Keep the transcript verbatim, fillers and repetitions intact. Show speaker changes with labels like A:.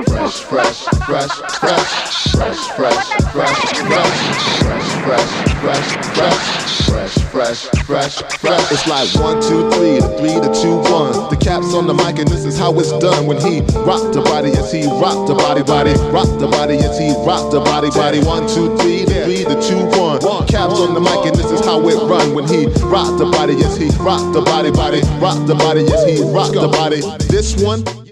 A: Fresh, fresh, fresh, fresh, fresh, fresh, fresh, fresh, fresh, fresh, fresh, fresh, fresh, fresh. It's like one, two, three, the three, the two, one. The Cap's on the mic and this is how it's done. When he rock the body, yes he rock the body, body. Rock the body, yes he rock the body, body. One, two, three, the three, the two, one. Cap's on the mic and this is how it run. When he rock the body, yes he rock the body, body. Rock the body, yes he rock the body. This one.